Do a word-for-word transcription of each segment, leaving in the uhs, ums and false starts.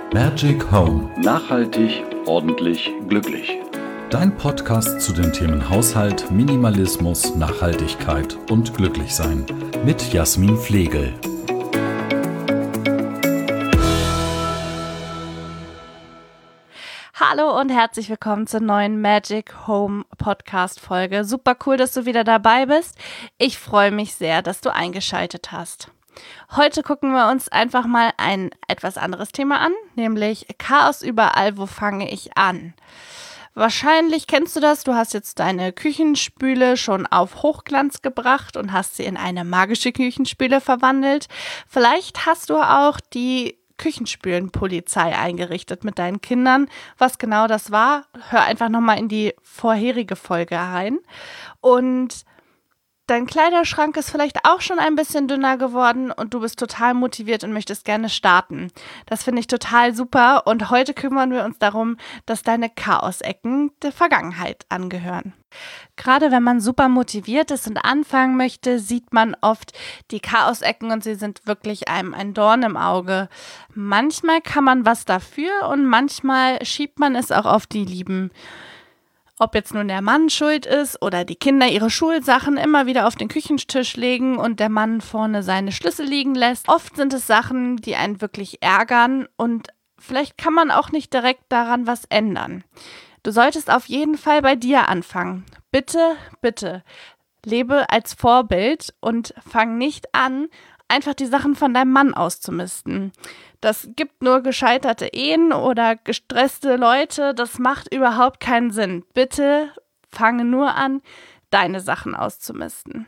Magic Home. Nachhaltig, ordentlich, glücklich. Dein Podcast zu den Themen Haushalt, Minimalismus, Nachhaltigkeit und Glücklichsein mit Jasmin Flegel. Hallo und herzlich willkommen zur neuen Magic Home Podcast Folge. Super cool, dass du wieder dabei bist. Ich freue mich sehr, dass du eingeschaltet hast. Heute gucken wir uns einfach mal ein etwas anderes Thema an, nämlich Chaos überall, wo fange ich an? Wahrscheinlich kennst du das, du hast jetzt deine Küchenspüle schon auf Hochglanz gebracht und hast sie in eine magische Küchenspüle verwandelt. Vielleicht hast du auch die Küchenspülenpolizei eingerichtet mit deinen Kindern. Was genau das war, hör einfach nochmal in die vorherige Folge rein. Und dein Kleiderschrank ist vielleicht auch schon ein bisschen dünner geworden und du bist total motiviert und möchtest gerne starten. Das finde ich total super und heute kümmern wir uns darum, dass deine Chaosecken der Vergangenheit angehören. Gerade wenn man super motiviert ist und anfangen möchte, sieht man oft die Chaosecken und sie sind wirklich einem ein Dorn im Auge. Manchmal kann man was dafür und manchmal schiebt man es auch auf die Lieben. Ob jetzt nun der Mann schuld ist oder die Kinder ihre Schulsachen immer wieder auf den Küchentisch legen und der Mann vorne seine Schlüssel liegen lässt. Oft sind es Sachen, die einen wirklich ärgern und vielleicht kann man auch nicht direkt daran was ändern. Du solltest auf jeden Fall bei dir anfangen. Bitte, bitte, lebe als Vorbild und fang nicht an, einfach die Sachen von deinem Mann auszumisten. Das gibt nur gescheiterte Ehen oder gestresste Leute. Das macht überhaupt keinen Sinn. Bitte fange nur an, deine Sachen auszumisten.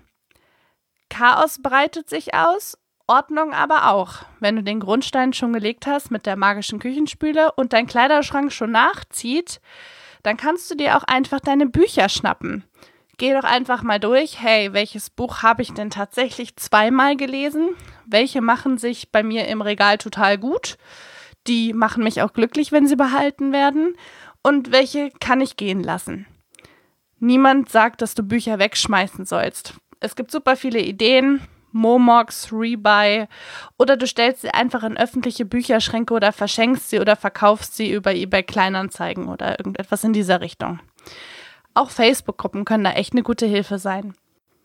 Chaos breitet sich aus, Ordnung aber auch. Wenn du den Grundstein schon gelegt hast mit der magischen Küchenspüle und dein Kleiderschrank schon nachzieht, dann kannst du dir auch einfach deine Bücher schnappen. Geh doch einfach mal durch, hey, welches Buch habe ich denn tatsächlich zweimal gelesen? Welche machen sich bei mir im Regal total gut? Die machen mich auch glücklich, wenn sie behalten werden. Und welche kann ich gehen lassen? Niemand sagt, dass du Bücher wegschmeißen sollst. Es gibt super viele Ideen, Momox, Rebuy oder du stellst sie einfach in öffentliche Bücherschränke oder verschenkst sie oder verkaufst sie über eBay Kleinanzeigen oder irgendetwas in dieser Richtung. Auch Facebook-Gruppen können da echt eine gute Hilfe sein.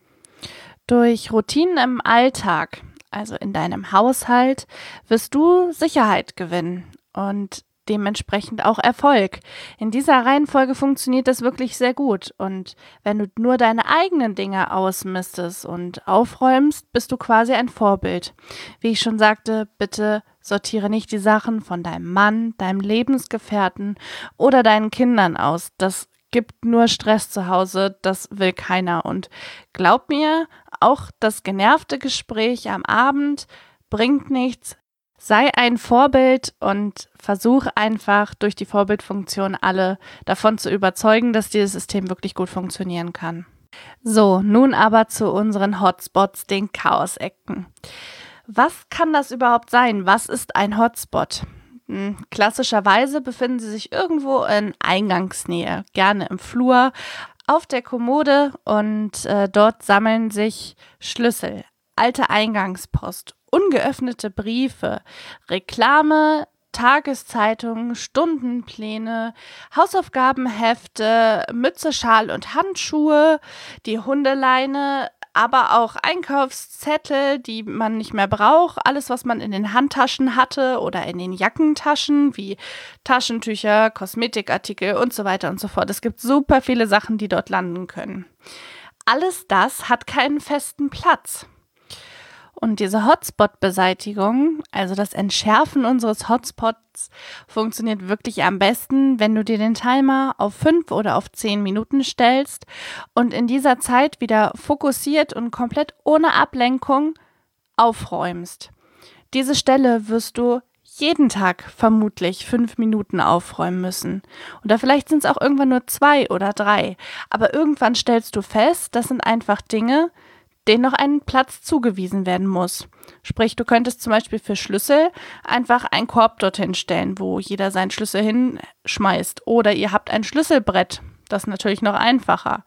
Durch Routinen im Alltag, also in deinem Haushalt, wirst du Sicherheit gewinnen und dementsprechend auch Erfolg. In dieser Reihenfolge funktioniert das wirklich sehr gut. Und wenn du nur deine eigenen Dinge ausmistest und aufräumst, bist du quasi ein Vorbild. Wie ich schon sagte, bitte sortiere nicht die Sachen von deinem Mann, deinem Lebensgefährten oder deinen Kindern aus. Das gibt nur Stress zu Hause, das will keiner. Und glaub mir, auch das genervte Gespräch am Abend bringt nichts. Sei ein Vorbild und versuch einfach durch die Vorbildfunktion alle davon zu überzeugen, dass dieses System wirklich gut funktionieren kann. So, nun aber zu unseren Hotspots, den Chaosecken. Was kann das überhaupt sein? Was ist ein Hotspot? Klassischerweise befinden sie sich irgendwo in Eingangsnähe, gerne im Flur, auf der Kommode und äh, dort sammeln sich Schlüssel, alte Eingangspost, ungeöffnete Briefe, Reklame, Tageszeitungen, Stundenpläne, Hausaufgabenhefte, Mütze, Schal und Handschuhe, die Hundeleine, aber auch Einkaufszettel, die man nicht mehr braucht, alles, was man in den Handtaschen hatte oder in den Jackentaschen, wie Taschentücher, Kosmetikartikel und so weiter und so fort. Es gibt super viele Sachen, die dort landen können. Alles das hat keinen festen Platz. Und diese Hotspot-Beseitigung, also das Entschärfen unseres Hotspots, funktioniert wirklich am besten, wenn du dir den Timer auf fünf oder auf zehn Minuten stellst und in dieser Zeit wieder fokussiert und komplett ohne Ablenkung aufräumst. Diese Stelle wirst du jeden Tag vermutlich fünf Minuten aufräumen müssen. Oder vielleicht sind es auch irgendwann nur zwei oder drei. Aber irgendwann stellst du fest, das sind einfach Dinge, denen noch ein Platz zugewiesen werden muss. Sprich, du könntest zum Beispiel für Schlüssel einfach einen Korb dorthin stellen, wo jeder seinen Schlüssel hinschmeißt. Oder ihr habt ein Schlüsselbrett, das ist natürlich noch einfacher.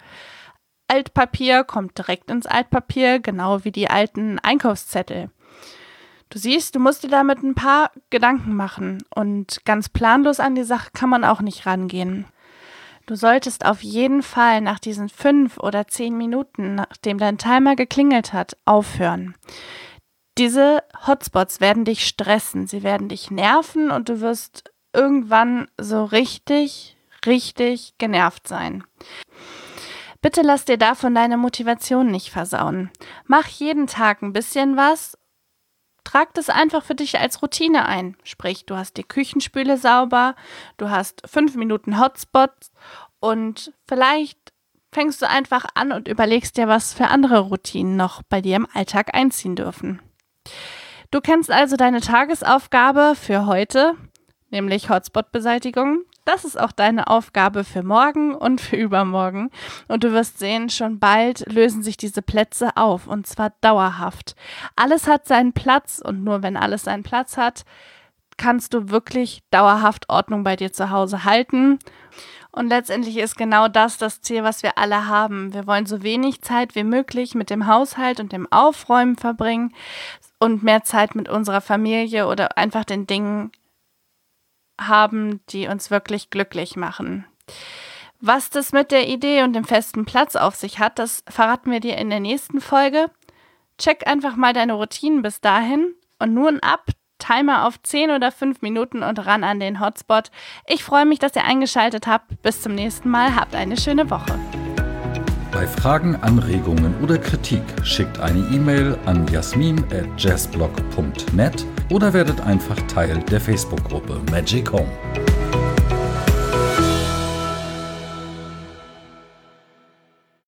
Altpapier kommt direkt ins Altpapier, genau wie die alten Einkaufszettel. Du siehst, du musst dir damit ein paar Gedanken machen und ganz planlos an die Sache kann man auch nicht rangehen. Du solltest auf jeden Fall nach diesen fünf oder zehn Minuten, nachdem dein Timer geklingelt hat, aufhören. Diese Hotspots werden dich stressen, sie werden dich nerven und du wirst irgendwann so richtig, richtig genervt sein. Bitte lass dir davon deine Motivation nicht versauen. Mach jeden Tag ein bisschen was. Trag das einfach für dich als Routine ein. Sprich, du hast die Küchenspüle sauber, du hast fünf Minuten Hotspots und vielleicht fängst du einfach an und überlegst dir, was für andere Routinen noch bei dir im Alltag einziehen dürfen. Du kennst also deine Tagesaufgabe für heute, nämlich Hotspot-Beseitigung. Das ist auch deine Aufgabe für morgen und für übermorgen. Und du wirst sehen, schon bald lösen sich diese Plätze auf und zwar dauerhaft. Alles hat seinen Platz und nur wenn alles seinen Platz hat, kannst du wirklich dauerhaft Ordnung bei dir zu Hause halten. Und letztendlich ist genau das das Ziel, was wir alle haben. Wir wollen so wenig Zeit wie möglich mit dem Haushalt und dem Aufräumen verbringen und mehr Zeit mit unserer Familie oder einfach den Dingen haben, die uns wirklich glücklich machen. Was das mit der Idee und dem festen Platz auf sich hat, das verraten wir dir in der nächsten Folge. Check einfach mal deine Routinen bis dahin und nun ab, Timer auf zehn oder fünf Minuten und ran an den Hotspot. Ich freue mich, dass ihr eingeschaltet habt. Bis zum nächsten Mal. Habt eine schöne Woche. Bei Fragen, Anregungen oder Kritik schickt eine E-Mail an jasmin at jazzblog punkt net oder werdet einfach Teil der Facebook-Gruppe Magic Home.